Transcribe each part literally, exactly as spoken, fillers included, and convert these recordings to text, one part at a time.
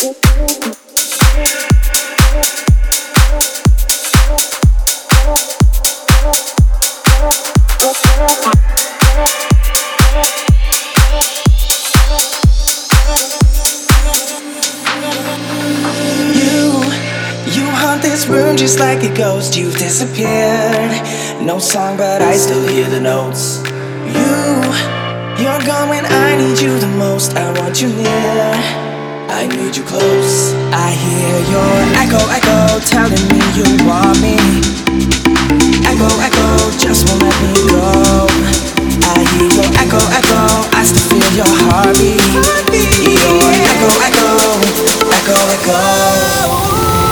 This room just like a ghost, you've disappeared. No song, but I still hear the notes. You, you're gone when I need you the most. I want you near, I need you close. I hear your echo, echo, telling me you want me. Echo, echo, just won't let me go. I hear your echo, echo, I still feel your heartbeat. Your echo, echo, echo, echo.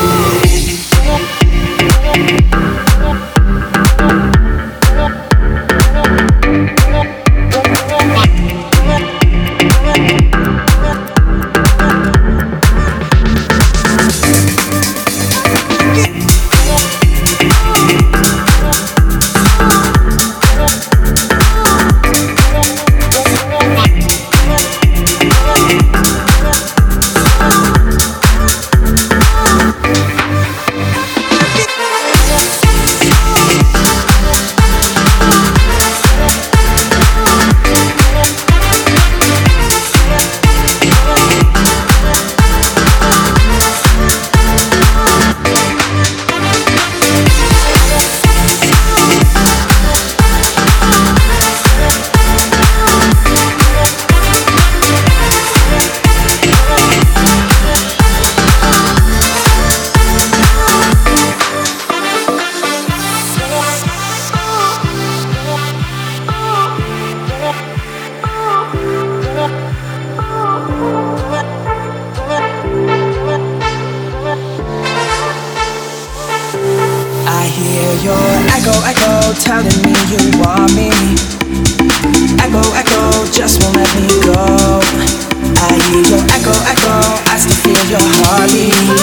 Your echo, echo, telling me you want me. Echo, echo, just won't let me go. I hear your echo, echo, I still feel your heartbeat.